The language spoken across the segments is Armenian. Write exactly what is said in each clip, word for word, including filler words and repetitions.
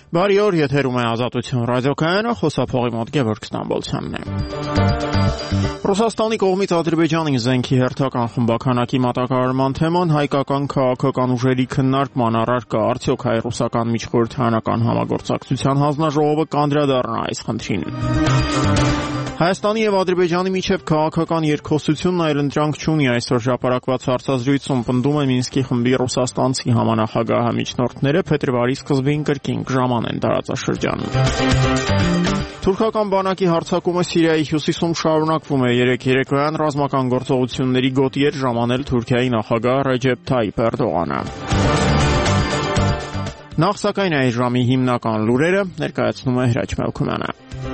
Բարի օր, եթերում է Ազատություն ռադիոկայանը, խոսափողի մոտ Գևորգ Ստամբոլցյանն է։ Ռուսաստանի կողմից Ադրբեջանին զենքի հերթական խմբականակի մատակարարման թեման հայկական քաղաքական ուժերի քննարկման առարկա, արդյոք հայ-ռուսական միջխորհրդարանական համագործակցության հանձնաժողովը կանդրադառնա այս խնդրին։ Հայաստանի եւ Ադրբեջանի միջև քաղաքական երկխոսությունն այլընտրանք չունի, այսօր հրապարակված հարցազրույցում պնդում է Մինսկի խմբի ռուսաստանցի համանախագահ միջնորդները փետրվարի սկզբին կրկին կժամանեն տարածաշրջանը։ Թուրքական բանակի հարձակումը Սիրիայի հյուսիսում շարունակվում է, երեկ երեկոյան ռազմական գործողությունների գոտի էր ժամանել Թուրքիայի նախագահ Ռեջեփ Թայիփ Էրդողանը։ Նախ սակայն այս ժամի հիմնական լուրերը ներկայացնում է Հրաչ Մելքումյանը։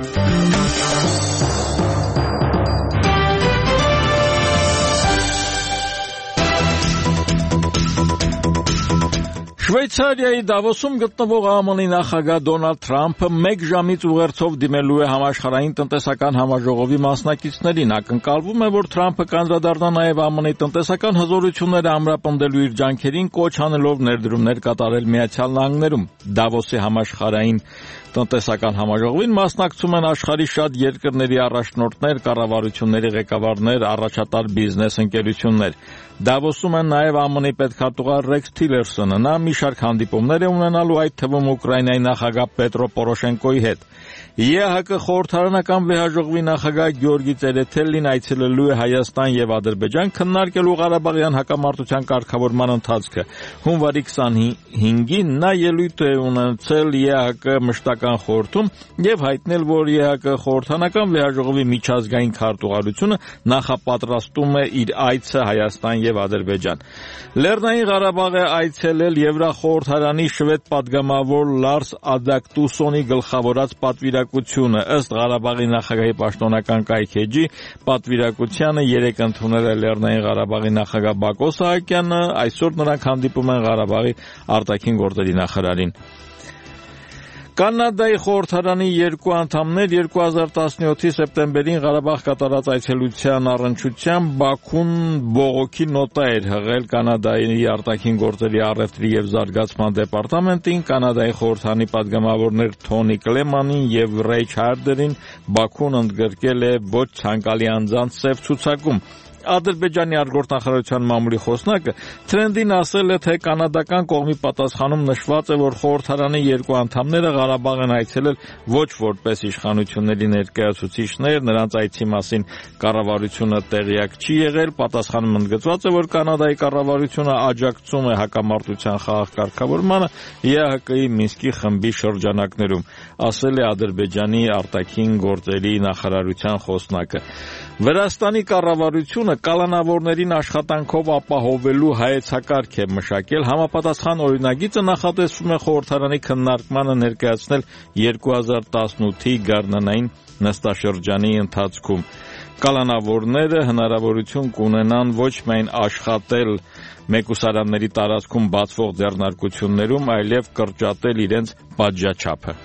Շվեյցարիայի Դավոսում գտնվող ԱՄՆ նախագահ Դոնալդ Թրամփը մեկ ժամից ուղերձով դիմելու է համաշխարհային տնտեսական համաժողովի մասնակիցներին։ Ակնկալվում է, որ Թրամփը կանդրադառնա նաև ԱՄՆ տնտեսական հզորությունները ամրապնդելու իր ջանքերին, կոչ անելով ներդրումներ կատարել Միացյալ Նահանգներում։ Դավոսի համաշխարհային տնտեսական համաժողովին մասնակցում են աշխարհի շատ երկրների առաջնորդներ, կառավարությունների ղեկավարներ, առաջատար բիզնես ընկերություններ։ Դավոսում են նաև ԱՄՆ պետքարտուղար Ռեքս Թիլերսոնը։ Նա մի շարք հանդիպումներ է ունենալու, այդ թվում Ուկրաինայի նախագահ Պետրո Պորոշենկոյի հետ։ ԵԱՀԿ խորհրդարանական վեհաժողովի նախագահ Գեորգի Ծերեթելին այցելելու է Հայաստան եւ Ադրբեջան քննարկելու Ղարաբաղյան հակամարտության կարգավորման ընթացքը։ Հունվարի քսանհինգին նա ելույթ է ունեցել ԵԱՀԿ մշտական խորհրդում եւ հայտնել, որ ԵԱՀԿ խորհրդարանական վեհաժողովի միջազգային քարտուղարությունը նախապատրաստում է իր այցը Հայաստան եւ Ադրբեջան։ Լեռնային Ղարաբաղ է այցելել Եվրախորհրդարանի շվեդ падգամավոր Լարս Ադակտուսոնի գլխավորած պատվիրակությունը։ Ըստ Ղարաբաղի նախագահի պաշտոնական կայքէջի, պատվիրակությանը երեկ ընդունել է Լեռնային Ղարաբաղի նախագահ Բակո Սահակյանը, այսօր նրանք հանդիպում են Ղարաբաղի արտաքին գործերի նախարարին։ Կանադայի խորհրդարանի երկու անդամներ երկու հազար տասնյոթի սեպտեմբերին Ղարաբաղ կատարած այցելության առնչությամբ Բաքուն բողոքի նոտա էր հղել Կանադայի արտաքին գործերի առևտրի եւ զարգացման դեպարտամենտին, Կանադայի խորհրդարանի падգամավորներ Թոնի Կլեմանին եւ Ռեյ Չարդերին Բաքուն ընդգրկել է ոչ ցանկալի անձանց սև ցուցակում։ Ադրբեջանի արտգործնախարարության մամուլի խոսնակը Թրենդին ասել է, թե կանադական կողմի պատասխանում նշված է, որ խորհրդարանի երկու անդամները Ղարաբաղ են այցելել ոչ որպես իշխանությունների ներկայացուցիչներ, նրանց այցի մասին կառավարությունը տեղյակ չի եղել։ Պատասխանում ընդգծված է, որ Կանադայի կառավարությունը աջակցում է հակամարտության խաղաղ կարգավորմանը ԵԱՀԿ-ի Մինսկի խմբի շրջանակներում, ասել է Ադրբեջանի արտաքին գործերի նախարարության խոսնակը։ Վրաստանի կառավարությունը կալանավորներին աշխատանքով ապահովելու հայեցակարգ է մշակել։ Համապատասխան օրինագիծը նախատեսվում է խորհրդարանի քննարկմանը ներկայացնել երկու հազար տասնութի գարնանային նստաշրջանի ընթացքում։ Կալանավորները հնարավորություն կունենան ոչ միայն աշխատել մեկուսարանների տարածքում բացվող ձեռնարկություններում, այլև կրճատել իրենց պատժաչափը։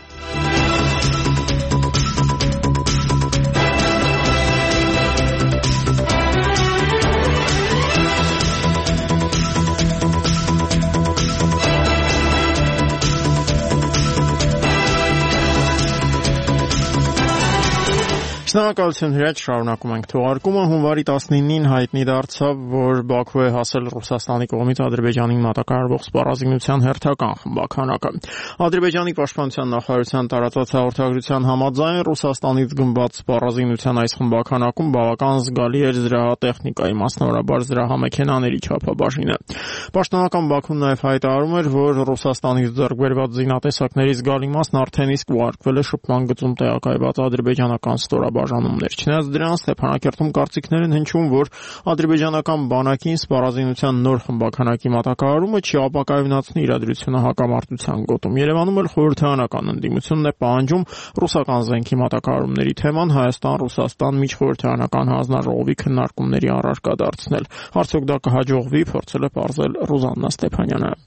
Շնորհակալություն Հրաչ, շարունակում ենք թողարկումը։ Հունվարի տասնինին հայտնի դարձավ, որ Բաքու է հասել Ռուսաստանի կողմից Ադրբեջանին մատակարարվող սպառազինության հերթական խմբականակը։ Ադրբեջանի պաշտպանության նախարարության տարածած հաղորդագրության համաձայն Ռուսաստանից գնված սպառազինության այս խմբականակում բավական զգալի էր զրահատեխնիկայի, մասնավորաբար զրահամեքենաների չափաբաժինը։ Պաշտոնական Բաքուն նաև հայտարարում էր, որ Ռուսաստանից ձեռք բերված զինատեսակների զգալի մասն արդեն իսկ ուղարկվել է շփման գծում տեղակայված ադրբեջանական ստորաբաժանումներ։ Չնայած դրան Ստեփանակերտում կարծիքներ են հնչում, որ ադրբեջանական բանակին սպառազինության նոր խմբականակի մատակարարումը չի ապակայունացնի իրադրությունը հակամարտության գոտում։ Երևանում էլ խորհրդարանական ընդդիմությունն է պահանջում ռուսական զենքի մատակարարումների թեման Հայաստան-Ռուսաստան միջխորհրդարանական հանձնաժողովի քննարկումների առարկա դարձնել։ Արդյոք դա կհաջողվի, փորձել է պարզել Ռուզաննա Ստեփանյանը։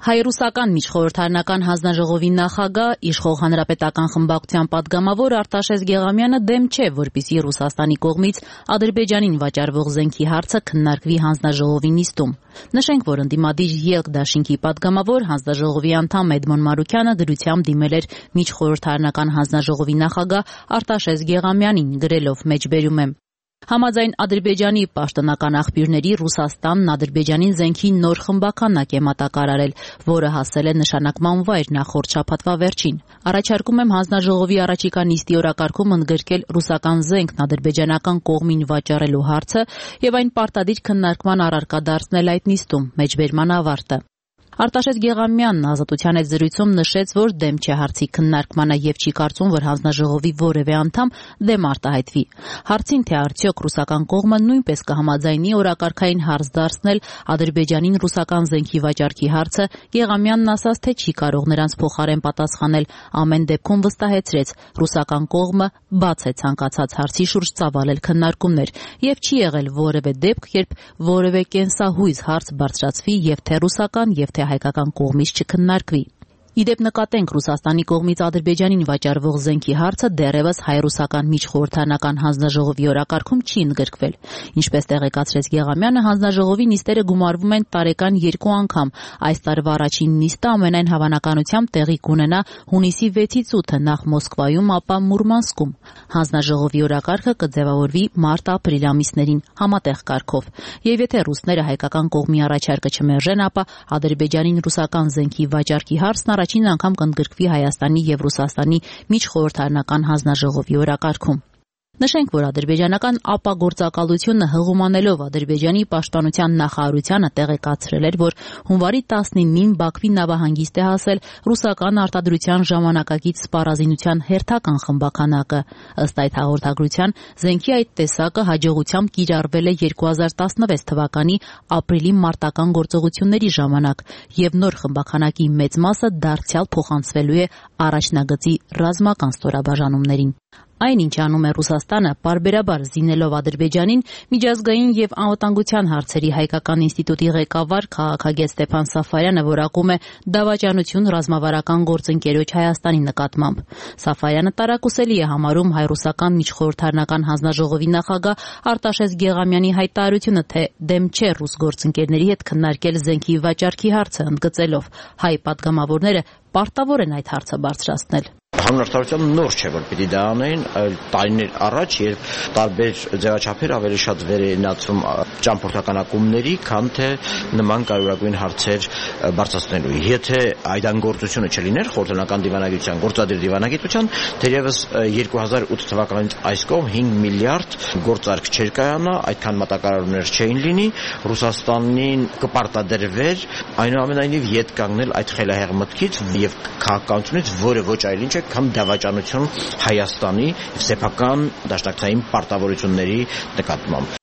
Հայ-ռուսական միջխորհրդարանական հանձնաժողովի նախագահ, իշխող հանրապետական խմբակցության պատգամավոր Արտաշես Գեղամյանը դեմ չէ, որպեսզի Ռուսաստանի կողմից Ադրբեջանին վաճառվող զենքի հարցը քննարկվի հանձնաժողովի նիստում։ Նշենք, որ ընդդիմադիր ԵԼԿ դաշինքի պատգամավոր հանձնաժողովի անդամ Էդմոն Մարուկյանը դրությամբ դիմել էր միջխորհրդարանական հանձնաժողովի նախագահ Արտաշես Գեղամյանին, գրելով մեջբերում եմ. Համաձայն Ադրբեջանի պաշտոնական աղբյուրների Ռուսաստանն Ադրբեջանին զենքի նոր խմբականակ է մատակարարել, որը հասել է նշանակման վայր նախորդ շաբաթվա վերջին։ Առաջարկում եմ հանձնաժողովի առաջիկա նիստի օրակարգում ընդգրկել ռուսական զենքն ադրբեջանական կողմին վաճառելու հարցը եւ այն պարտադիր քննարկման առարկա դարձնել այդ նիստում, մեջբերման ավարտը։ Արտաշես Գեղամյանն Ազատության հետ զրույցում նշեց, որ դեմ չէ հարցի քննարկմանը եւ չի կարծում, որ հանձնաժողովի որևէ անդամ դեմ արտահայտվի։ Հարցին, թե արդյոք ռուսական կողմը նույնպես կհամաձայնի օրակարգային հարց դարձնել Ադրբեջանին ռուսական զենքի վաճառքի հարցը, Գեղամյանն ասաց, թե չի կարող նրանց փոխարեն պատասխանել, ամեն դեպքում վստահեցրեց, ռուսական կողմը բաց է ցանկացած հարցի շուրջ ծավալել քննարկումներ եւ չի եղել որևէ դեպք, երբ որևէ կենսահույզ հարց բարձրացվի եւ թե ռուսական եւ թե հայկական կողմից չքննարկվի։ Իդեպ նկատենք, Ռուսաստանի կողմից Ադրբեջանին վաճառվող զենքի հարցը դեռևս հայ-ռուսական միջխորհրդարանական հանձնաժողովի օրակարգում չի ընդգրկվել։ Ինչպես տեղեկացրեց Գեղամյանը, հանձնաժողովի նիստերը գումարվում են տարեկան երկու անգամ։ Այս տարվա առաջին նիստը ամենայն հավանականությամբ տեղի կունենա հունիսի վեցից ութը նախ Մոսկվայում, ապա Մուրմանսկում։ Հանձնաժողովի օրակարգը կձևավորվի մարտ-ապրիլ ամիսներին համատեղ կարգով։ Եվ եթե ռուսները հայկական կողմի առաջարկը չմերժեն, ապա Ադրբեջանին ռուսական զենքի վաճառքի հարցն առաջին անգամ կընդգրկվի Հայաստանի եւ Ռուսաստանի միջխորհրդարանական հանձնաժողովի օրակարգում։ Նշենք, որ ադրբեջանական ապագործակալությունը հղումանելով Ադրբեջանի պաշտպանության նախարարությանը տեղեկացրել էր, որ հունվարի տասնինին Բաքվի նավահանգիստ է հասել ռուսական արտադրության ժամանակակից սպառազինության հերթական խմբականակը։ Ըստ այդ հաղորդագրության, զենքի այդ տեսակը հաջողությամբ կիրառվել է երկու հազար տասնվեց թվականի ապրիլի մարտական գործողությունների ժամանակ, եւ նոր խմբականակի մեծ մասը դարձյալ փոխանցվելու է առաջնագծի ռազմական ստորաբաժանումներին։ Այն, ինչ անում է Ռուսաստանը, պարբերաբար զինելով Ադրբեջանին, միջազգային եւ անվտանգության հարցերի հայկական ինստիտուտի ղեկավար քաղաքագետ Ստեփան Սաֆարյանը որակում է դավաճանություն ռազմավարական գործընկերոջ Հայաստանի նկատմամբ։ Սաֆարյանը տարակուսելի է համարում հայ-ռուսական միջխորհրդարանական հանձնաժողովի նախագահ Արտաշես Գեղամյանի հայտարարությունը, թե դեմ չէ ռուս գործընկերների հետ քննարկել զենքի վաճառքի հարցը, ընդգծելով հայ պատգամավորները պարտավոր են այդ հարցը բարձրացնել։ Հանրապետության նոր չէ, որ պիտի դա անեն, այլ տարիներ առաջ, երբ տարբեր ձևաչափեր ավելի շատ վերենացում ճամփորդականակումների, քան թե նման կարևորագույն հարցեր բարձրացնելու։ Եթե այդ անգործությունը չլիներ խորհրդանական դիվանագիտության, գործադիր դիվանագիտության, թերևս երկու հազար ութ թվականից այս կողմ հինգ միլիարդ գործարք չէր կայանա, այդքան մատակարարումներ չէին լինի, Ռուսաստանին կպարտադրվեր, այնուամենայնիվ ետ կանգնել այդ խելահեղ մտքից եւ քաղաքականությունից, որը ոչ այլ ինչ է, քան դավաճանություն Հայաստանի եւ սեփական դաշնակցային պարտավորությունների նկատմամբ։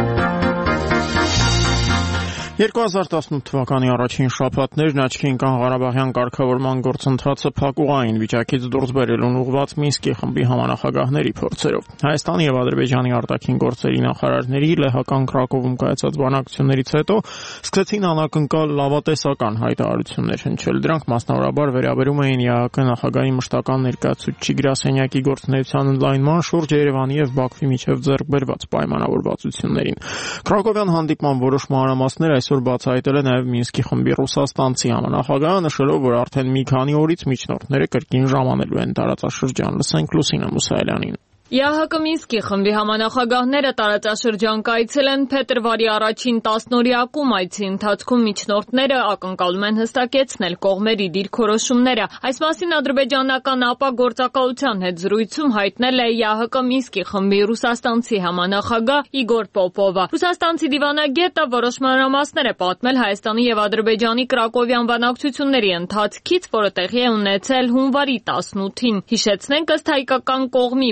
երկու հազար տասնութ թվականի առաջին շաբաթներն աչքի ընկան Ղարաբաղյան կարգավորման գործընթացը փակուղային վիճակից դուրս բերելուն ուղղված Մինսկի խմբի համանախագահների փորձերով։ Հայաստանի եւ Ադրբեջանի արտաքին գործերի նախարարների լեհական Կրակովում կայացած բանակցություններից հետո սկսեցին անակնկալ լավատեսական հայտարարություններ հնչել։ Դրանք մասնավորաբար վերաբերում էին ԵԱՀԿ նախագահի մշտական ներկայացուցիչ գրասենյակի գործունեության ընդլայնման շուրջ Երևանի եւ Բաքվի միջև ձեռք բերված պայմանավորվածություններին։ Կրակովյան հանդիպման որոշ մանրամասներ այսօր բացահայտել է նաև Մինսկի խմբի ռուսաստանցի համանախագահը, նշելով, որ արդեն մի քանի օրից միջնորդները կրկին ժամանելու են տարածաշրջան։ Լսենք Լուսինե Մուսայելյանին։ ԵԱՀԿ Մինսկի խմբի համանախագահները տարածաշրջան կայցել են փետրվարի առաջին տասնօրյակում, այցի ընթացքում միջնորդները ակնկալում են հստակեցնել կողմերի դիրքորոշումները։ Այս մասին ադրբեջանական ապագործակալության հետ զրույցում հայտնել է ԵԱՀԿ Մինսկի խմբի ռուսաստանցի համանախագահ Իգոր Պոպովը։ Ռուսաստանցի դիվանագետը որոշ մանրամասներ է պատմել Հայաստանի եւ Ադրբեջանի Կրակովյան բանակցությունների ընթացքից, որը տեղի է ունեցել հունվարի տասնութին։ Հիշեցնենք, ըստ հայկական կողմի պաշտոն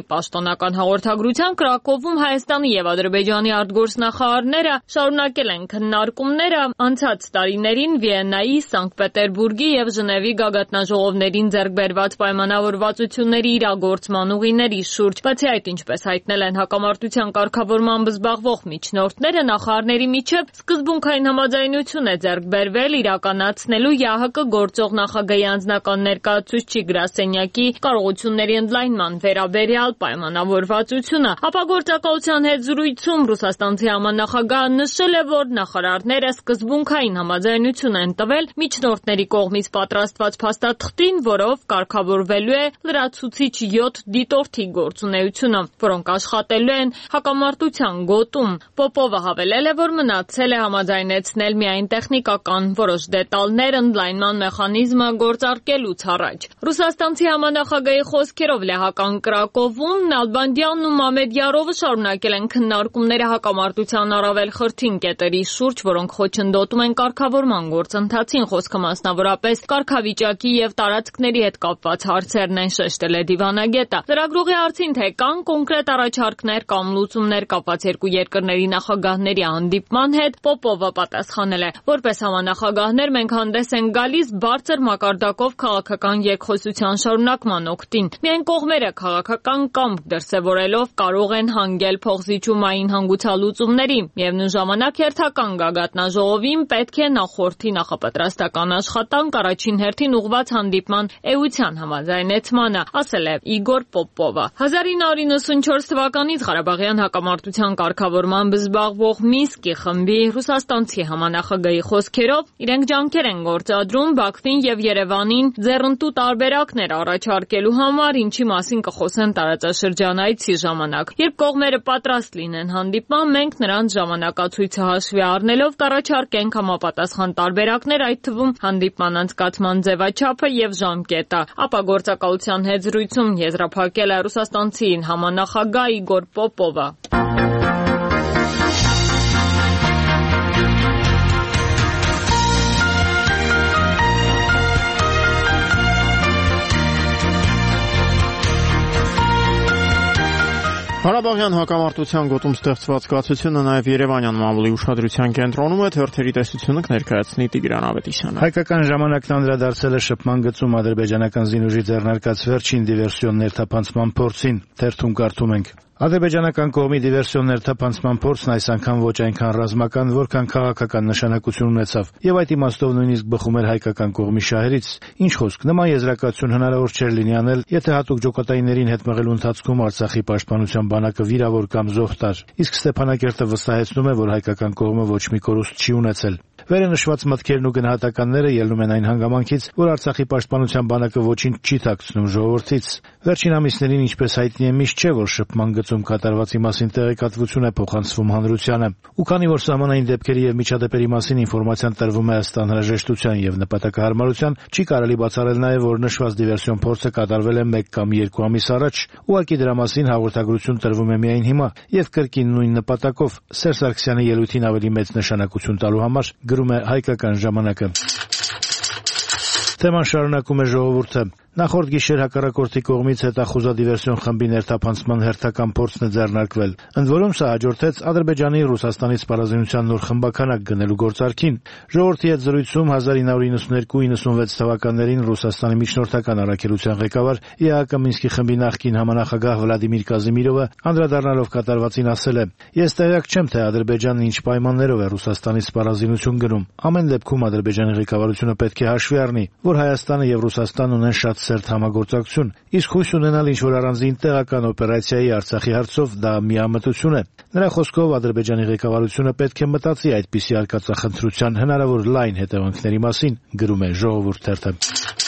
Կենտրոնական հաղորդագրության Կրակովում Հայաստանի եւ Ադրբեջանի արտգործնախարարները շարունակել են քննարկումները անցած տարիներին Վիեննայի, Սանկտ Պետերբուրգի եւ Ժնևի գագաթնաժողովներին ձեռք բերված պայմանավորվածությունների իրագործման ուղիների շուրջ։ Բացի այդ, ինչպես հայտնել են հակամարտության կարգավորմամբ զբաղվող միջնորդները, նախարարների միջև սկզբունքային համաձայնություն է ձեռք բերվել իրականացնելու ԵԱՀԿ գործող նախագահի անձնական ներկայացուցիչի գրասենյակի կարողությունների ընդլայնման վերաբերյալ պայմանավորվածությունը։ Ապագործակալության հետ զրույցում ռուսաստանցի համանախագահը նշել է, որ նախարարները սկզբունքային համաձայնություն են տվել միջնորդների կողմից պատրաստված փաստաթղթին, որով կարգավորվելու է լրացուցիչ յոթ դիտորդի գործունեությունը, որոնք աշխատելու են հակամարտության գոտում։ Պոպովը հավելել է, որ մնացել է համաձայնեցնել միայն տեխնիկական որոշ դետալներ ընդլայնման մեխանիզմը գործարկելուց առաջ։ Ռուսաստանցի համանախագահի խոսքերով լեհական Կրակովում Նալբանդյանն ու Մամեդյարովը շարունակել են քննարկումները հակամարտության առավել խրթին կետերի շուրջ, որոնք խոչընդոտում են կարգավորման գործընթացին, խոսքը մասնավորապես կարգավիճակի եւ տարածքների հետ կապված հարցերն են, շեշտել է դիվանագետը։ Լրագրողի հարցին, թե կան կոնկրետ առաջարկներ կամ լուծումներ կապված երկու երկրների նախագահների հանդիպման հետ, Պոպովը պատասխանել է, որպես համանախագահներ մենք հանդես ենք գալիս բարձր մակարդակով քաղաքական երկխոսության շարունակման օգտին։ Միայն կողմերը քաղաքական կամք դրսևորելով կարող են հանգել փոխզիջումային հանգուցալուծումների։ Միևնույն ժամանակ հերթական գագաթնաժողովին պետք է նախորդի նախապատրաստական աշխատանք առաջին հերթին ուղղված հանդիպման էության համաձայնեցմանը, ասել է Իգոր Պոպովը։ հազար ինը հարյուր նվաթ թվականից Ղարաբաղյան հակամարտության կարգավորմամբ զբաղվող Մինսկի խմբի ռուսաստանցի համանախագահի խոսքերով իրենք ջանքեր են գործադրում Բաքվին եւ Երևանին ձեռնտու տարբերակներ առաջարկելու համար, ինչի մասին կխոսեն տարածաշրջանայցի ժամանակ։ Երբ կողմերը պատրաստ լինեն հանդիպման, մենք նրանց ժամանակացույցը հաշվի առնելով կառաջարկենք համապատասխան տարբերակներ, այդ թվում հանդիպման անցկացման ձևաչափը եւ ժամկետը։ Ապագործակալության հետ զրույցում եզրափակել է ռուսաստանցի համանախագահ Իգոր Պոպովը։ Ղարաբաղյան հակամարտության գոտում ստեղծված կացությունը նաև Երևանյան մամուլի ուշադրության կենտրոնում է, թերթերի տեսությունը կներկայացնի Տիգրան Ավետիսյանը։ Հայկական ժամանակն անդրադարձել է շփման գծում ադրբեջանական զինուժի ձեռնարկած վերջին դիվերսիոն ներթափանցման փորձին։ Թերթում կարդում ենք. Ադրբեջանական կողմի դիվերսիոն ներթափանցման փորձն այս անգամ ոչ այնքան ռազմական, որքան քաղաքական նշանակություն ունեցավ, եւ այդ իմաստով նույնիսկ բխում էր հայկական կողմի շահերից։ Ինչ խոսք, նման եզրակացություն հնարավոր չէր լինի անել, եթե հատուկ ջոկատայիներին հետ մղելու ընթացքում Արցախի պաշտպանության բանակը վիրավոր կամ զոհ տար։ Իսկ Ստեփանակերտը վստահեցնում է, որ հայկական կողմը ոչ մի կորուստ չի ունեցել։ Վերը նշված մտքերն ու գնահատականները ելնում են այն հանգամանքից, որ Արցախի պաշտպանության բանակը ոչինչ չի թաքցնում ժողովրդից։ Վերջին ամիսներին, ինչպես հայտնի է, միշտ չէ, որ շփման գծում կատարվածի մասին տեղեկատվություն է փոխանցվում հանրությանը։ Ու քանի որ սահմանային դեպքերի եւ միջադեպերի մասին ինֆորմացիան տրվում է ըստ անհրաժեշտության եւ նպատակահարմարության, չի կարելի բացառել նաեւ, որ նշված դիվերսիոն փորձը կատարվել է մեկ կամ երկու ամիս առաջ։ Ուղղակի դրա մասին հաղորդագրություն տրվում է միայն հիմա եւ կրկին նույն նպատակով Սերժ Սարգսյանի ելույթին ավելի մեծ նշանակություն տալու համար, գրում է Հայկական ժամանակը։ Թեման շարունակում է Ժողովուրդը։ Նախորդ գիշեր հակառակորդի կողմից հետախուզադիվերսիոն խմբի ներթափանցման հերթական փորձն է ձեռնարկվել։ Ընդ որում սա հաջորդեց Ադրբեջանի Ռուսաստանի սպառազինության նոր խմբականակ գնելու գործարքին։ Ժողովրդի հետ զրույցում հազար ինը հարյուր նվաթ նվեցից թվականներին Ռուսաստանի միջնորդական առաքելության ղեկավար ԵԱՀԿ Մինսկի խմբի նախկին համանախագահ Վլադիմիր Կազիմիրովը անդրադառնալով կատարվածին ասել է. «Ես տեղյակ չեմ, թե Ադրբեջանն ինչ պայմաններով է Ռուսաստանի սպառազինություն գնում։ Ամեն դեպքում Ադրբեջանի ղեկավարությունը պետք է հաշվի առնի, որ Հայաստանը եւ Ռուսաստանն ունեն շատ սերտ համագործակցություն, իսկ հույս ունենալ ինչ-որ առանձին տեղական օպերացիայի Արցախի հարցով դա միամտություն է»։ Նրա խոսքով Ադրբեջանի ղեկավարությունը պետք է մտածի այդպիսի արկածախնդրության հնարավոր լայն հետևանքների մասին, գրում է Ժողովուրդ թերթը։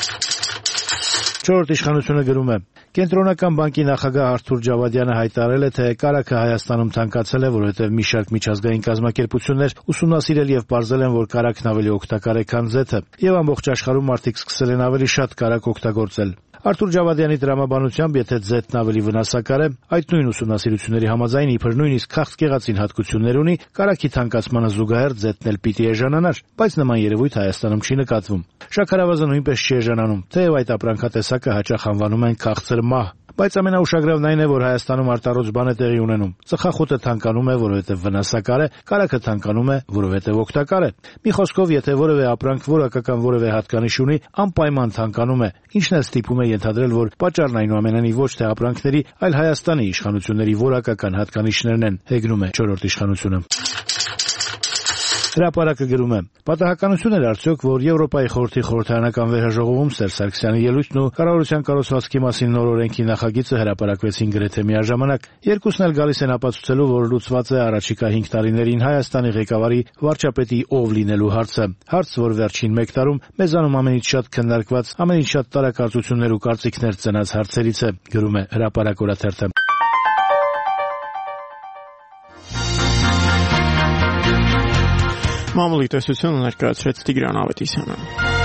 Չորրորդ իշխանությունը գրում է. Կենտրոնական բանկի նախագահ Արթուր Ջավադյանը հայտարարել է, թե կարագը Հայաստանում թանկացել է, որովհետև մի շարք միջազգային կազմակերպություններ ուսումնասիրել եւ պարզել են, որ կարագն ավելի օգտակար է, քան ձեթը, եւ ամբողջ աշխարհում մարդիկ սկսել են ավելի շատ կարագ օգտագործել։ Արթուր Ջավադյանի տրամաբանությամբ, եթե ձեթն ավելի վնասակար է, այդ նույն ուսումնասիրությունների համաձայն իբր նույնիսկ քաղցկեղածին հատկություններ ունի, կարագի թանկացմանը զուգահեռ ձեթն էլ պիտի էժանանար, բայց նման երևույթ Հայաստանում չի նկատվում։ Շաքարավազը նույնպես չի էժանանում, թեև այդ ապրանքատեսակը հաճախ անվանում են քաղցր մահ։ Բայց ամենաուշագրավն այն է, որ Հայաստանում արտառոց բան է տեղի ունենում։ Ծխախոտը թանկանում է, որովհետև վնասակար է, կարագը թանկանում է, որովհետև օգտակար է։ Մի խոսքով, եթե որևէ ապրանք որակական որևէ հատկանիշ ունի, անպայման թանկանում է, ինչն էլ ստիպում է ենթադրել, որ պատճառն այնուամենայնիվ ոչ թե ապրանքների, այլ Հայաստանի իշխանությունների որակական հատկանիշներն են, հեգնում է չորրորդ իշխանությունը։ Հրապարակը գրում է. Պատահականություն էր արդյոք, որ Եվրոպայի խորհրդի խորհրդարանական վեհաժողովում Սերժ Սարգսյանի ելույթն ու կառավարության կառուցվածքի մասին նոր օրենքի նախագիծը հրապարակվեցին գրեթե միաժամանակ։ Երկուսն էլ գալիս են ապացուցելու, որ լուծված է առաջիկա հինգ տարիներին Հայաստանի ղեկավարի վարչապետի ով լինելու հարցը։ Հարց, որ վերջին մեկ տարում մեզանում ամենից շատ քննարկված, ամենից շատ տարակարծություններ ու կարծիքներ ծնած հարցերից է, գրում է Հրապարակ օրաթերթը։ Մամուլի տեսությունը ներկայացրեց Տիգրան Ավետիսյանը։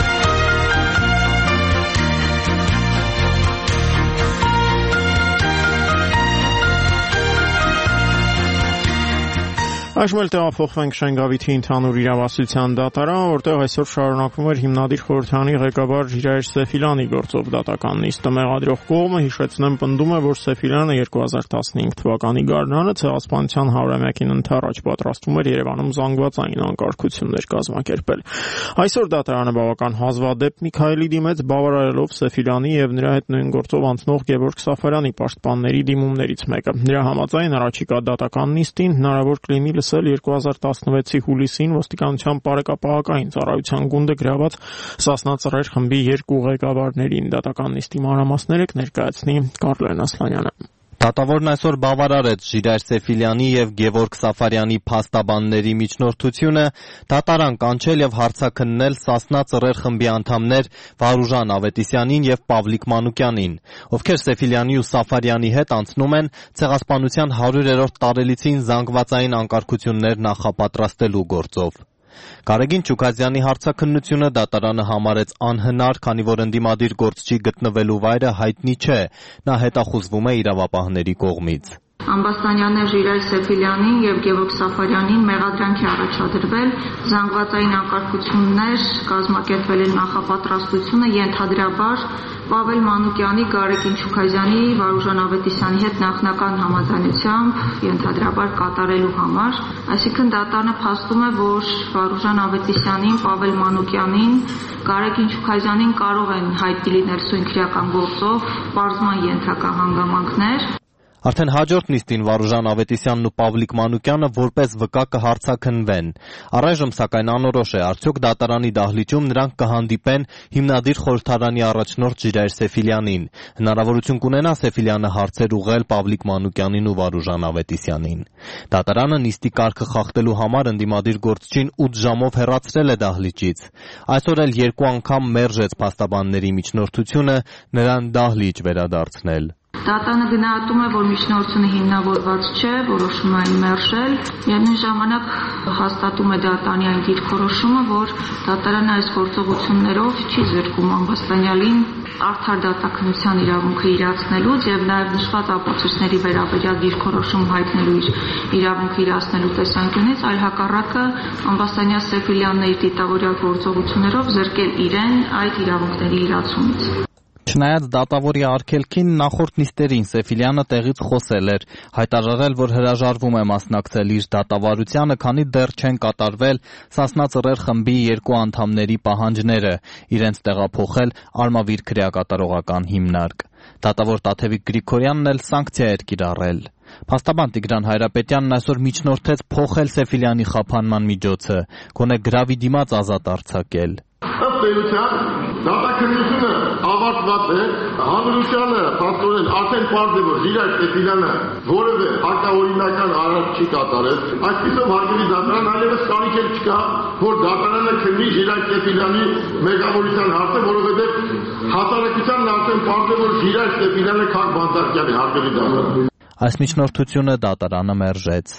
Այժմ էլ տեղափոխվենք Շենգավիթի ընդհանուր իրավասության դատարան, որտեղ այսօր շարունակվում էր հիմնադիր խորհրդարանի ղեկավար Ժիրայր Սեֆիլյանի գործով դատական նիստը։ Մեղադրող կողմը, հիշեցնեմ, պնդում է, որ Սեֆիլյանը երկու հազար տասնհինգ թվականի գարնանը ցեղասպանության հարյուրամյակին ընթառաջ պատրաստում էր Երևանում զանգվածային անկարգություններ կազմակերպել։ Այսօր դատարանը բավական հազվադեպ մի քայլի դիմեց, բավարարելով Սեֆիլյանի եւ նրա հետ նույն գործով անցնող Գևորգ Սաֆարյանի պաշտպանների դիմումներից մեկը։ Նրա համաձայն առաջիկա դատական նիստին հնարավոր կլինի լսել երկու հազար տասնվեցի հուլիսին ոստիկանության բարեկապահական ծառայության գունդը գրաված Սասնա Ծռեր խմբի երկու ղեկավարներին։ Դատական նիստի մանրամասները կներկայացնի Կարլեն Ասլանյանը։ Դատավորն այսօր բավարարեց Ժիրայր Սեֆիլյանի եւ Գևորգ Սաֆարյանի փաստաբանների միջնորդությունը, դատարան կանչել եւ հարցաքննել Սասնա Ծռեր խմբի անդամներ Վարուժան Ավետիսյանին եւ Պավլիկ Մանուկյանին, ովքեր Սեֆիլյանի ու Սաֆարյանի հետ անցնում են ցեղասպանության հարյուրերորդ տարելիցին զանգվածային անկարգություններ նախապատրաստելու գործով։ Գարեգին Չուքազյանի հարցաքննությունը դատարանը համարեց անհնար, քանի որ ընդդիմադիր գործչի գտնվելու վայրը հայտնի չէ, նա հետախուզվում է իրավապահների կողմից։ Ամբաստանյաններ Ժիրայր Սեֆիլյանին եւ Գևորգ Սաֆարյանին մեղադրանքի առաջադրվել զանգվածային անկարգություններ կազմակերպել են նախապատրաստությունը ենթադրաբար Պավել Մանուկյանի, Գարեգին Չուքազյանի, Վարուժան Ավետիսյանի հետ նախնական համաձայնությամբ ենթադրաբար կատարելու համար, այսինքն դատարանը փաստում է, որ Վարուժան Ավետիսյանին, Պավել Մանուկյանին, Գարեգին Չուքազյանին կարող են հայտնի լինել սույն քրեական գործով պարզման ենթակա հանգամանքներ։ Արդեն հաջորդ նիստին Վարուժան Ավետիսյանն ու Պավլիկ Մանուկյանը որպես վկա կհարցաքննվեն։ Առայժմ սակայն անորոշ է, արդյոք դատարանի դահլիճում նրանք կհանդիպեն հիմնադիր խորհրդարանի առաջնորդ Ժիրայր Սեֆիլյանին։ Հնարավորություն կունենա Սեֆիլյանը հարցեր ուղղել Պավլիկ Մանուկյանին ու Վարուժան Ավետիսյանին։ Դատարանը նիստի կարգը խախտելու համար ընդդիմադիր գործչին ութ ժամով հեռացրել է դահլիճից։ Այսօր էլ երկու անգամ մերժեց փաստաբանների միջնորդությունը նրան դահլիճ վերադարձնել։ Դատարանը գնահատում է, որ միջնորդությունը հիմնավորված չէ, որոշում է մերժել, միևնույն ժամանակ հաստատում է դատարանի այն դիրքորոշումը, որ դատարանը այս գործողություններով չի զրկում Ամբաստանյանին արդար դատաքննության իրավունքը իրացնելուց եւ նաեւ նշված ապացույցների վերաբերյալ դիրքորոշում հայտնելու իր իրավունքը իրացնելու տեսանկյունից, այլ հակառակը Ամբաստանյան Սեֆիլյանն իր դիտավորյալ գործողություններով զրկել իրեն այդ իրավունքների իրացումից։ Չնայած դատավորի արգելքին նախորդ նիստերին Սեֆիլյանը տեղից խոսել էր, հայտարարել, որ հրաժարվում է մասնակցել իր դատավարությանը, քանի դեռ չեն կատարվել Սասնա Ծռեր խմբի երկու անդամների պահանջները, իրենց տեղափոխել Արմավիր քրեակատարողական հիմնարկ։ Դատավոր Տաթևիկ Գրիգորյանն էլ սանկցիա էր կիրառել։ Փաստաբան Տիգրան Հայրապետյանն այսօր միջնորդեց փոխել Սեֆիլյանի խափանման միջոցը, գոնե գրավի դիմաց ազատ արձակել։ Ըստ էության դատաքննությունը ավարտված է, հանրությանը փաստորեն արդեն պարզ է, որ Ժիրայր Սեֆիլյանը որևէ հակաօրինական արարք չի կատարել, այսպիսով հարգելի դատարան այլևս կարիք էլ չկա, որ դատարանը քննի Ժիրայր Սեֆիլյանի մեղավորության հարցը, որովհետև հասարակությանն արդեն պարզ է, որ Ժիրայր Սեֆիլյանը Քագ Բանտարկյան է, հարգելի դատարան։ Այս միջնորդությունը դատարանը մերժեց։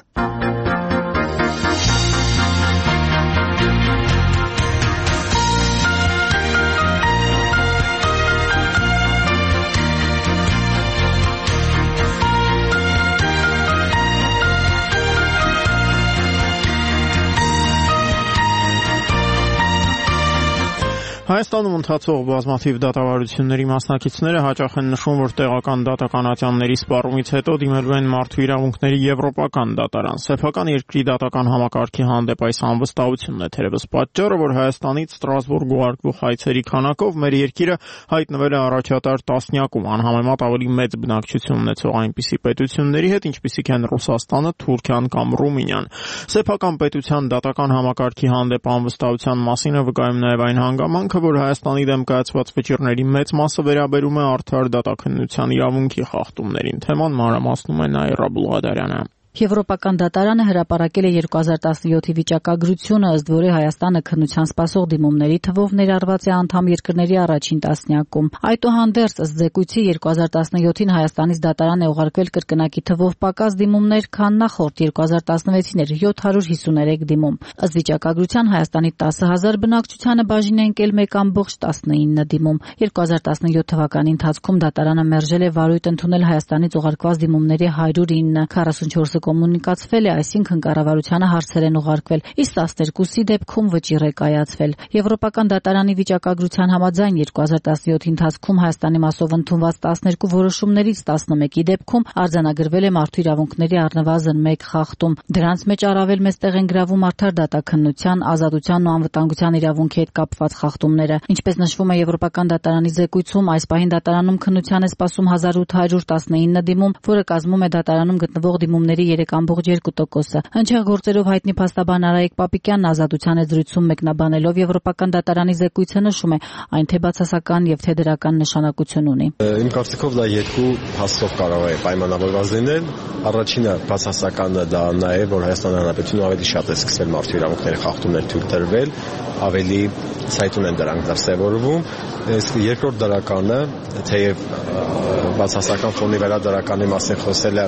Հայաստանում ընթացող բազմաթիվ դատավարությունների մասնակիցները հաճախ են նշում, որ տեղական դատականատյանների սպառումից հետո դիմելու են մարդու իրավունքների եվրոպական դատարան։ Սեփական երկրի դատական համակարգի հանդեպ այս անվստահությունն է թերևս պատճառը, որ Հայաստանից Ստրասբուրգ ուղարկվող հայցերի քանակով մեր երկիրը հայտնվել է առաջատար տասնյակում, անհամեմատ ավելի մեծ բնակչություն ունեցող այնպիսի պետությունների հետ, ինչպիսիք են Ռուսաստանը, Թուրքիան կամ Ռումինիան։ Սեփական պետության դատական համակարգի հանդեպ անվստահության մասին է վկայում նաև այն հանգամանքը, որ Հայաստանի դեմ կայացված վճիռների մեծ մասը վերաբերում է արդար դատաքննության իրավունքի խախտումներին։ Թեման մանրամասնում է Նաիրա Բուլղադարյանը։ Եվրոպական դատարանը հրապարակել է երկու հազար տասնյոթի վիճակագրությունը, ըստ որի Հայաստանը քննության սպասող դիմումների թվով ներառված է անդամ երկրների առաջին տասնյակում։ Այդուհանդերձ, ըստ զեկույցի, երկու հազար տասնյոթին Հայաստանից դատարան է ուղարկվել կրկնակի թվով պակաս դիմումներ, քան նախորդ երկու հազար տասնվեցին էր յոթ հարյուր հիսուներեք դիմում։ Ըստ վիճակագրության Հայաստանի տասը հազար բնակչությանը բաժին է ընկել մեկ կόμma տասնինը դիմում։ երկու հազար տասնյոթ թվականի ընթացքում դատարանը մերժել է վարույթ ընդունել Հայաստանից ուղարկված դիմումների հարյուր ինը, քառասունչորսը կոմունիկացվել է, այսինքն կառավարությանը հարցեր են ուղարկվել, իսկ տասներկուսի դեպքում վճիռ է կայացվել։ Եվրոպական դատարանի վիճակագրության համաձայն երկու հազար տասնյոթի ընթացքում Հայաստանի մասով ընդունված տասներկու որոշումներից տասնմեկի դեպքում արձանագրվել է մարդու իրավունքների առնվազն մեկ խախտում։ Դրանց մեջ առավել մեծ տեղ են գրավում արդար դատաքննության, ազատության ու անվտանգության իրավունքի հետ կապված խախտումները։ Ինչպես նշվում է Եվրոպական դատարանի զեկույցում, այս պահին դատարանում քննության է սպասում հազար ութ հարյուր տասնինը դիմում, որը կազմում է դատարանում գտնվող դիմումների երեք կόμma երկու տոկոսը։ Հնչեղ գործերով հայտնի փաստաբան Արայիկ Պապիկյանն Ազատության է զրույցում մեկնաբանելով Եվրոպական դատարանի զեկույցը նշում է, այն թե բացասական եւ թե դրական նշանակություն ունի։ Իմ կարծիքով դա երկու փաստով կարող է պայմանավորված լինել։ Առաջինը բացասականը դա նա է, որ Հայաստանի Հանրապետությունը ավելի շատ է սկսել մարդու իրավունքների խախտումներ թույլ տրվել, ավելի ցայտուն են դրանք դրսևորվում։ Իսկ երկրորդ դրականը, թեև բացասական ֆոնի վրա դրականի մասին խոսելը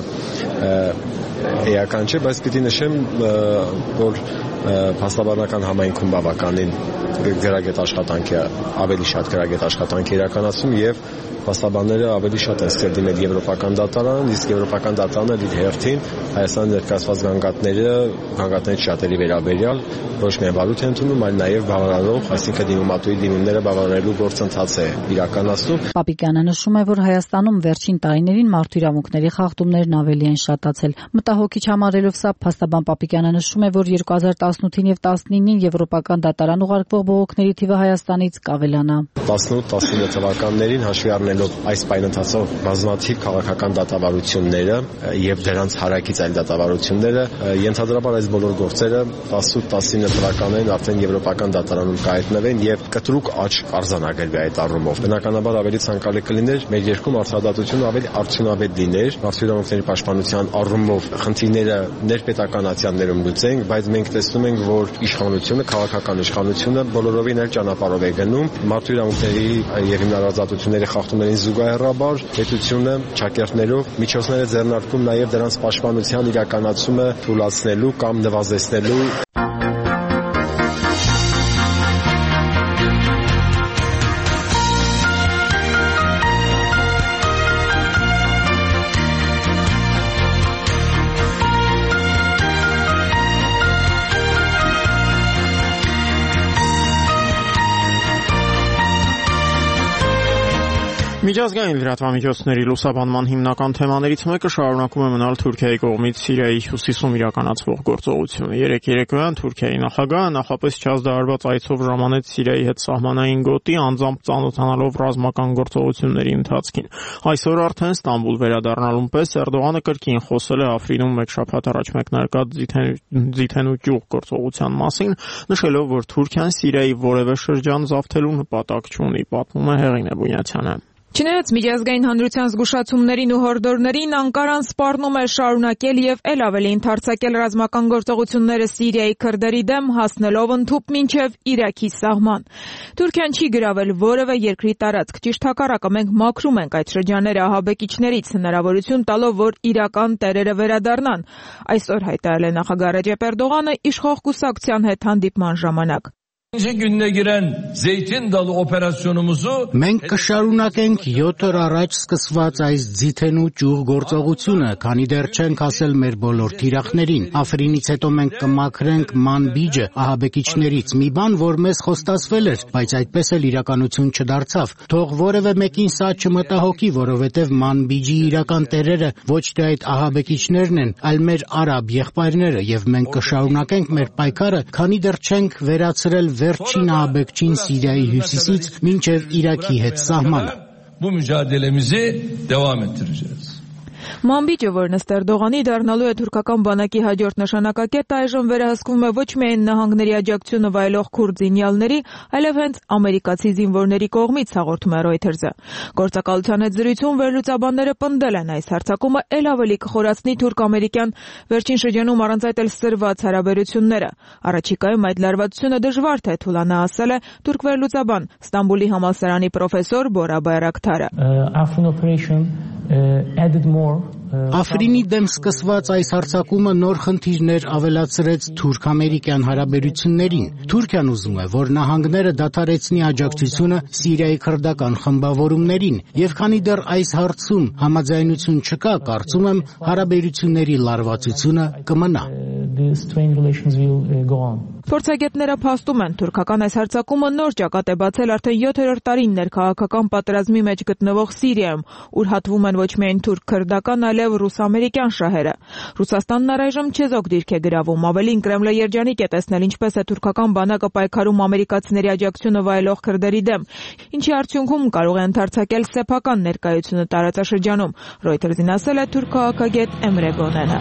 էական չէ, բայց պիտի նշեմ, որ փաստաբանական համայնքում բավականին գրագետ աշխատանքի ավելի շատ գրագետ աշխատանքի իրականացում եւ փաստաբանները ավելի շատ են ստել դիմել Եվրոպական դատարան, իսկ Եվրոպական դատարանը իր հերթին Հայաստանի ներկայացված գանգատները, գանգատների շատերի վերաբերյալ ոչ միայն վարույթ է ընդունում, այլ նաև բավարանող, այսինքն դիմումատուի դիմումները բավարանելու գործընթաց է իրականացնում։ Պապիկյանը նշում է, որ Հայաստանում վերջին տարիներին մարդու իրավունքների խախտումներն ավելի են շատացել։ Մտահոգիչ համարելով սա, փաստաբան Պապիկյանը նշում է, որ երկու հազար տասնութին եւ տասնինին Եվրոպական դատարան ուղարկվող բողոքների թիվը Հայաստանից կավելանա։ տասնութ տասնինը թվականներին հաշվի առնելով այս պայն ընթացող բազմաթիվ քաղաքական դատավարությունները եւ դրանց հարակից այլ դատավարությունները, ենթադրաբար այս բոլոր գործերը տասնութ տասնինը թվականներին արդեն Եվրոպական դատարանում կհայտնվեն եւ կտրուկ աճ կարձանագրվի այդ առումով։ Բնականաբար ավելի ցանկալի կլիներ մեր երկրում արդարադատությունը ավելի արդյունավետ լիներ, մարդու իրավունքների պաշտպանության առումով խնդիրները ներպետականացիաներում լուծենք, բայց մենք տեսնում ենք, որ իշխանությունը, քաղաքական իշխանությունը բոլորովին այլ ճանապարհով է գնում, մարդու իրավունքների եւ հիմնարարազատությունների խախտումներին զուգահեռաբար պետությունը ճակերտներով միջոցներ է ձեռնարկում նաև դրանց պաշտպանության իրականացումը թույլատնելու կամ նվազեցնելու։ Միջազգային լրատվամիջոցների լուսաբանման հիմնական թեմաներից մեկը շարունակում է մնալ Թուրքիայի կողմից Սիրիայի հյուսիսում իրականացվող գործողությունը։ Երեկ երեկոյան Թուրքիայի նախագահը նախապես չազդարարված այցով ժամանեց Սիրիայի հետ սահմանային գոտի, անձամբ ծանոթանալով ռազմական գործողությունների ընթացքին։ Այսօր արդեն Ստամբուլ վերադառնալուն պես Էրդողանը կրկին խոսել է Աֆրինում մեկ շաբաթ առաջ մեկնարկած Ձիթենու ճյուղ գործողության մասին, նշելով, որ Թուրքիան Սիրիայի որևէ շրջան զավթելու նպատակ չունի, պատմում է Հեղինե Բունյացյանը։ Չնայած միջազգային հանրության զգուշացումներին ու հորդորներին, Անկարան սպառնում է շարունակել եւ ել ավելի ընդարձակել ռազմական գործողությունները Սիրիայի քրդերի դեմ, հասնելով ընդհուպ մինչեւ Իրաքի սահման։ Թուրքիան չի գրավել որևէ երկրի տարածք, ճիշտ հակառակը, մենք մաքրում ենք այդ շրջանները ահաբեկիչներից, հնարավորություն տալով, որ իրական տերերը վերադառնան։ Այսօր հայտարարել է նախագահ Ռեջեփ Էրդողանը իշխող կուսակցության հետ հանդիպման ժամանակ։ gününe giren Zeytin Dalı operasyonumuzu մենք կշարունակենք յոթ օր առաջ սկսված այս ձիթենու ճյուղ գործողությունը, քանի դեռ չենք ասել մեր բոլոր թիրախներին։ Աֆրինից հետո մենք կմաքրենք Մանբիջը ահաբեկիչներից, մի բան, որ մեզ խոստացվել էր, բայց այդպես էլ իրականություն չդարձավ։ Թող որևէ մեկին սա չմտահոգի, որովհետև Մանբիջի իրական տերերը ոչ թե այդ ահաբեկիչներն են, այլ մեր արաբ եղբայրները, եւ մենք կշարունակենք մեր պայքարը, քանի դեռ չենք վերացրել վերջին ահաբեկչին Սիրիայի հյուսիսից մինչև Իրաքի հետ սահմանը։ Bu mücadelemizi devam ettireceğiz. Մանբիջը, որն ըստ Էրդողանի դառնալու է թուրքական բանակի հաջորդ նշանակակետը, այժմ վերահսկվում է ոչ միայն նահանգների աջակցությունը վայելող քուրդ զինյալների, այլև հենց ամերիկացի զինվորների կողմից, հաղորդում է Reuters-ը։ Գործակալության հետ զրույցում վերլուծաբանները պնդել են, այս հարձակումը ել ավելի կխորացնի թուրք-ամերիկյան վերջին շրջանում առանց այդ էլ սրված հարաբերությունները։ Առաջիկայում այդ լարվածությունը դժվար թե թուլանա, ասել է թուրք վերլուծաբան Ստամբուլի համալսարանի պրոֆեսոր Բորա Բայրակթարը։ Աֆրինի դեմ սկսված այս հարձակումը նոր խնդիրներ ավելացրեց թուրք-ամերիկյան հարաբերություններին։ Թուրքիան ուզում է, որ նահանգները դադարեցնի աջակցությունը Սիրիայի քրդական խմբավորումներին, եւ քանի դեռ այս հարցում համաձայնություն չկա, կարծում եմ հարաբերությունների լարվածությունը կմնա։ Փորձագետները փաստում են, թուրքական այս հարձակումը նոր ճակատ է բացել արդեն յոթերորդ տարին ներքաղաքական պատերազմի մեջ գտնվող Սիրիայում, ուր հատվում են ոչ միայն թուրք-քրդական, այլև ռուս-ամերիկյան շահերը։ Ռուսաստանն առայժմ չեզոք դիրք է գրավում, ավելին Կրեմլը երջանիկ է տեսնել, ինչպես է թուրքական բանակը պայքարում ամերիկացիների աջակցությունը վայելող քրդերի դեմ, ինչի արդյունքում կարող է ընդարձակել սեփական ներկայությունը տարածաշրջանում։ Reuters-ին ասել է թուրք քաղաքագետ Էմրե Գոնենը։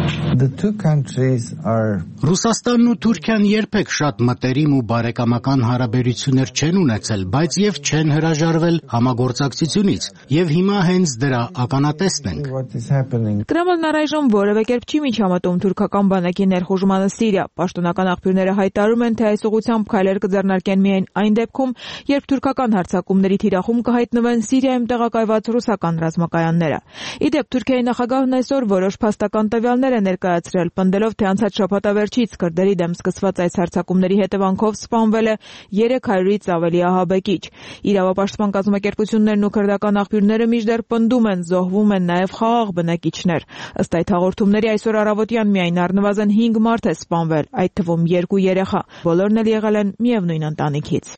Ռուսաստանն ու Թուրքիան երբեք շատ մտերիմ ու բարեկամական հարաբերություններ չեն ունեցել, բայց եւ չեն հրաժարվել համագործակցությունից, եւ հիմա հենց դրա ականատեսն ենք։ Կրեմլն առայժմ որևէ կերպ չի միջամտում թուրքական բանակի ներխուժմանը Սիրիա։ Պաշտոնական աղբյուրները հայտարարում են, թե այս ուղղությամբ քայլեր կձեռնարկեն միայն այն դեպքում, երբ թուրքական հարձակումների թիրախում կհայտնվեն Սիրիայում տեղակայված ռուսական ռազմակայանները։ Իդեպ Թուրքիայի նախագահն այսօր որոշ փաստական տվյալներ է ներկայացրել, պնդելով, թե անցած շաբաթավերջից քրդերի դեմ սկսված այս հարձակումների հետևանքով սպանվել է երեք հարյուրից ավելի ահաբեկիչ։ Իրավապաշտպան կազմակերպություններն ու քրդական աղբյուրները մինչդեռ պնդում են, զոհվում են նաև խաղաղ բնակիչներ։ Ըստ այդ հաղորդումների այսօր առավոտյան միայն առնվազն հինգ մարդ է սպանվել, այդ թվում երկու երեխա։ Բոլորն էլ եղել են միևնույն ընտանիքից։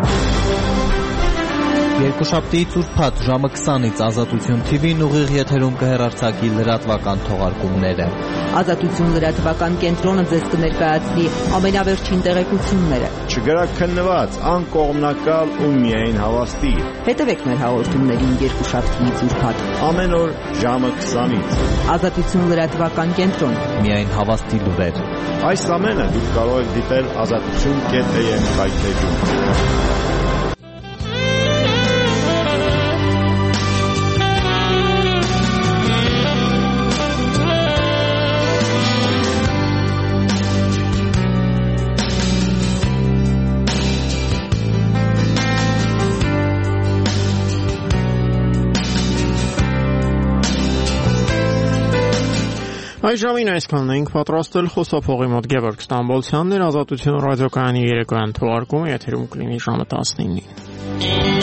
Երկուշաբթիից ուրբաթ ժամը քսանից Ազատություն թի վին ուղիղ եթերում կհեռարձակի լրատվական թողարկումները։ Ազատություն լրատվական կենտրոնը ձեզ կներկայացնի ամենավերջին տեղեկությունները։ Չգրաքննված, անկողմնակալ ու միայն հավաստի։ Հետևեք մեր հաղորդումներին երկուշաբթիից ուրբաթ ամեն օր ժամը քսանից։ Ազատություն լրատվական կենտրոն։ Միայն հավաստի լուրեր։ Այս ամենը դուք կարող եք դիտել ազատություն կետ է եմ հայթեջում։ Այս ժամին այսքանն ենք պատրաստել խոսափողի մոտ Գևորգ Ստամբոլցյանն էր, Ազատություն ռադիոկայանի երեկոյան թողարկումը եթերում կլինի ժամը տասնինին։